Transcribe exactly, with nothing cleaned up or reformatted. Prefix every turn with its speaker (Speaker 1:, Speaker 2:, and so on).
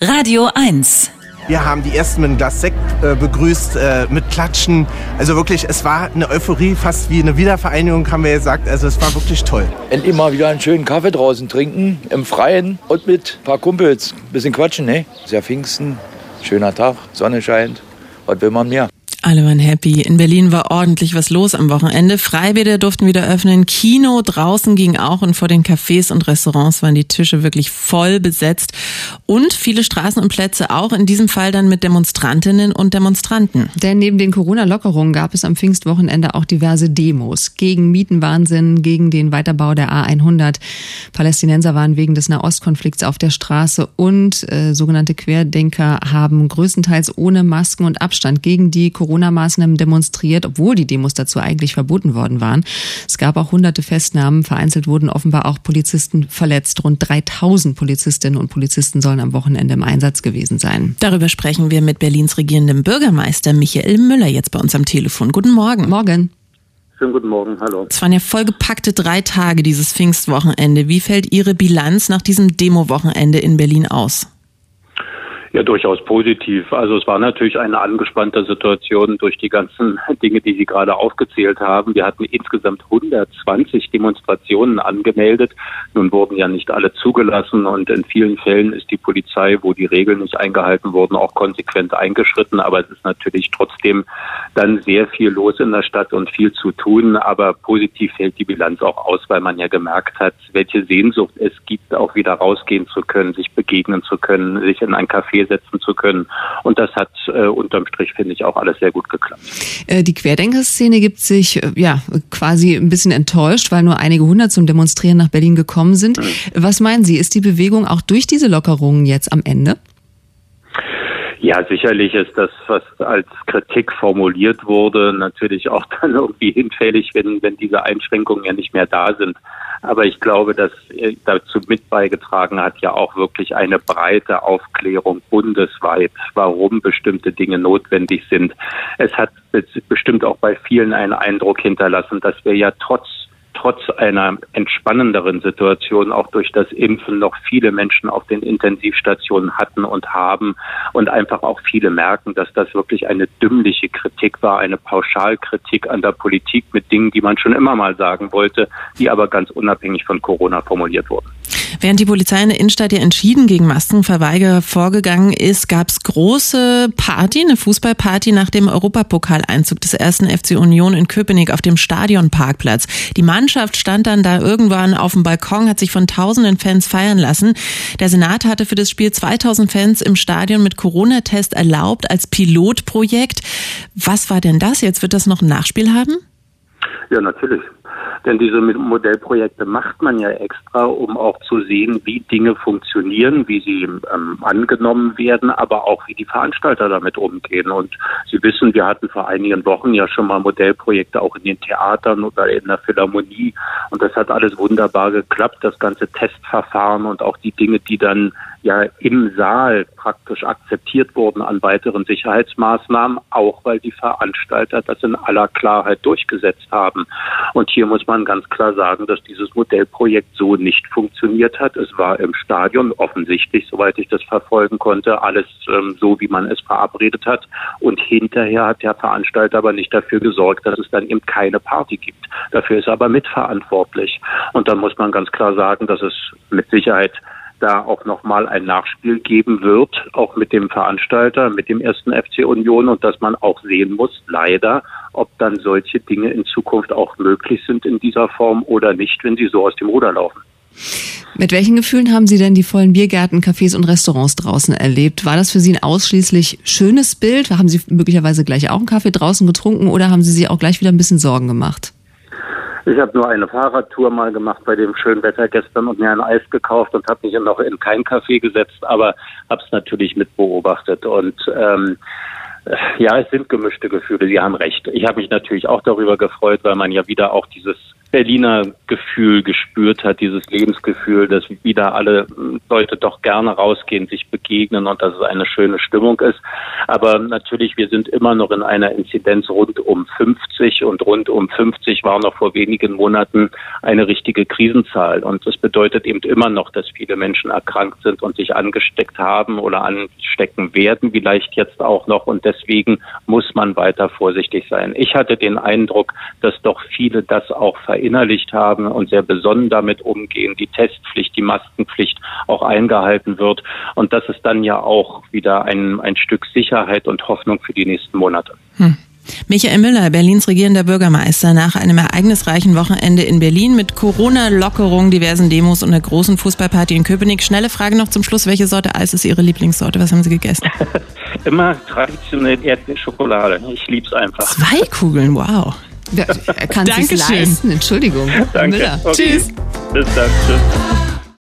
Speaker 1: Radio eins.
Speaker 2: Wir haben die ersten mit einem Glas Sekt äh, begrüßt, äh, mit Klatschen. Also wirklich, es war eine Euphorie, fast wie eine Wiedervereinigung, haben wir gesagt. Also es war wirklich toll.
Speaker 3: Endlich mal wieder einen schönen Kaffee draußen trinken, im Freien und mit ein paar Kumpels. Ein bisschen quatschen, ne? Ist ja Pfingsten, schöner Tag, Sonne scheint. Was will man mehr?
Speaker 4: Alle waren happy. In Berlin war ordentlich was los am Wochenende. Freibäder durften wieder öffnen. Kino draußen ging auch und vor den Cafés und Restaurants waren die Tische wirklich voll besetzt. Und viele Straßen und Plätze auch, in diesem Fall dann mit Demonstrantinnen und Demonstranten.
Speaker 5: Denn neben den Corona-Lockerungen gab es am Pfingstwochenende auch diverse Demos. Gegen Mietenwahnsinn, gegen den Weiterbau der A hundert. Palästinenser waren wegen des Nahostkonflikts auf der Straße und äh, sogenannte Querdenker haben größtenteils ohne Masken und Abstand gegen die Corona Corona-Maßnahmen demonstriert, obwohl die Demos dazu eigentlich verboten worden waren. Es gab auch hunderte Festnahmen. Vereinzelt wurden offenbar auch Polizisten verletzt. Rund dreitausend Polizistinnen und Polizisten sollen am Wochenende im Einsatz gewesen sein.
Speaker 4: Darüber sprechen wir mit Berlins regierendem Bürgermeister Michael Müller jetzt bei uns am Telefon. Guten Morgen.
Speaker 5: Morgen.
Speaker 6: Schönen guten Morgen, hallo.
Speaker 4: Es waren ja vollgepackte drei Tage, dieses Pfingstwochenende. Wie fällt Ihre Bilanz nach diesem Demo-Wochenende in Berlin aus?
Speaker 6: Ja, durchaus positiv. Also es war natürlich eine angespannte Situation durch die ganzen Dinge, die Sie gerade aufgezählt haben. Wir hatten insgesamt hundertzwanzig Demonstrationen angemeldet. Nun wurden ja nicht alle zugelassen und in vielen Fällen ist die Polizei, wo die Regeln nicht eingehalten wurden, auch konsequent eingeschritten. Aber es ist natürlich trotzdem dann sehr viel los in der Stadt und viel zu tun. Aber positiv fällt die Bilanz auch aus, weil man ja gemerkt hat, welche Sehnsucht es gibt, auch wieder rausgehen zu können, sich begegnen zu können, sich in ein Café setzen zu können. Und das hat äh, unterm Strich, finde ich, auch alles sehr gut geklappt.
Speaker 5: Äh, die Querdenker-Szene gibt sich äh, ja quasi ein bisschen enttäuscht, weil nur einige hundert zum Demonstrieren nach Berlin gekommen sind. Mhm. Was meinen Sie, ist die Bewegung auch durch diese Lockerungen jetzt am Ende?
Speaker 6: Ja, sicherlich ist das, was als Kritik formuliert wurde, natürlich auch dann irgendwie hinfällig, wenn, wenn diese Einschränkungen ja nicht mehr da sind. Aber ich glaube, dass dazu mit beigetragen hat ja auch wirklich eine breite Aufklärung bundesweit, warum bestimmte Dinge notwendig sind. Es hat bestimmt auch bei vielen einen Eindruck hinterlassen, dass wir ja trotz trotz einer entspannenderen Situation auch durch das Impfen noch viele Menschen auf den Intensivstationen hatten und haben und einfach auch viele merken, dass das wirklich eine dümmliche Kritik war, eine Pauschalkritik an der Politik mit Dingen, die man schon immer mal sagen wollte, die aber ganz unabhängig von Corona formuliert wurden.
Speaker 4: Während die Polizei in der Innenstadt ja entschieden gegen Maskenverweigerer vorgegangen ist, gab es große Party, eine Fußballparty nach dem Europapokaleinzug des ersten F C Union in Köpenick auf dem Stadionparkplatz. Die Mannschaft stand dann da irgendwann auf dem Balkon, hat sich von tausenden Fans feiern lassen. Der Senat hatte für das Spiel zweitausend Fans im Stadion mit Corona-Test erlaubt als Pilotprojekt. Was war denn das jetzt? Wird das noch ein Nachspiel haben?
Speaker 6: Ja, natürlich. Denn diese Modellprojekte macht man ja extra, um auch zu sehen, wie Dinge funktionieren, wie sie ähm, angenommen werden, aber auch wie die Veranstalter damit umgehen. Und Sie wissen, wir hatten vor einigen Wochen ja schon mal Modellprojekte auch in den Theatern oder in der Philharmonie. Und das hat alles wunderbar geklappt, das ganze Testverfahren und auch die Dinge, die dann ja im Saal praktisch akzeptiert wurden an weiteren Sicherheitsmaßnahmen, auch weil die Veranstalter das in aller Klarheit durchgesetzt haben. Und hier muss man ganz klar sagen, dass dieses Modellprojekt so nicht funktioniert hat. Es war im Stadion offensichtlich, soweit ich das verfolgen konnte, alles ähm, so, wie man es verabredet hat. Und hinterher hat der Veranstalter aber nicht dafür gesorgt, dass es dann eben keine Party gibt. Dafür ist er aber mitverantwortlich. Und dann muss man ganz klar sagen, dass es mit Sicherheit da auch nochmal ein Nachspiel geben wird, auch mit dem Veranstalter, mit dem ersten F C Union und dass man auch sehen muss, leider, ob dann solche Dinge in Zukunft auch möglich sind in dieser Form oder nicht, wenn sie so aus dem Ruder laufen.
Speaker 5: Mit welchen Gefühlen haben Sie denn die vollen Biergärten, Cafés und Restaurants draußen erlebt? War das für Sie ein ausschließlich schönes Bild? Haben Sie möglicherweise gleich auch einen Kaffee draußen getrunken oder haben Sie sich auch gleich wieder ein bisschen Sorgen gemacht?
Speaker 6: Ich habe nur eine Fahrradtour mal gemacht bei dem schönen Wetter gestern und mir ein Eis gekauft und habe mich noch in kein Café gesetzt, aber habe es natürlich mit beobachtet. Und ähm, ja, es sind gemischte Gefühle, Sie haben recht. Ich habe mich natürlich auch darüber gefreut, weil man ja wieder auch dieses Berliner Gefühl gespürt hat, dieses Lebensgefühl, dass wieder alle Leute doch gerne rausgehen, sich begegnen und dass es eine schöne Stimmung ist. Aber natürlich, wir sind immer noch in einer Inzidenz rund um fünfzig und rund um fünfzig war noch vor wenigen Monaten eine richtige Krisenzahl. Und das bedeutet eben immer noch, dass viele Menschen erkrankt sind und sich angesteckt haben oder anstecken werden, vielleicht jetzt auch noch. Und deswegen muss man weiter vorsichtig sein. Ich hatte den Eindruck, dass doch viele das auch verinnerlicht haben und sehr besonnen damit umgehen, die Testpflicht, die Maskenpflicht auch eingehalten wird und das ist dann ja auch wieder ein, ein Stück Sicherheit und Hoffnung für die nächsten Monate.
Speaker 4: Hm. Michael Müller, Berlins regierender Bürgermeister, nach einem ereignisreichen Wochenende in Berlin mit Corona-Lockerung, diversen Demos und einer großen Fußballparty in Köpenick. Schnelle Frage noch zum Schluss, welche Sorte Eis ist Ihre Lieblingssorte? Was haben Sie gegessen?
Speaker 6: Immer traditionell Erdbeerschokolade. Ich lieb's einfach.
Speaker 4: Zwei Kugeln, wow.
Speaker 5: Ja, er kann es leisten, Entschuldigung.
Speaker 6: Danke.
Speaker 5: Müller.
Speaker 6: Okay.
Speaker 4: Tschüss.
Speaker 6: Bis dann. Tschüss.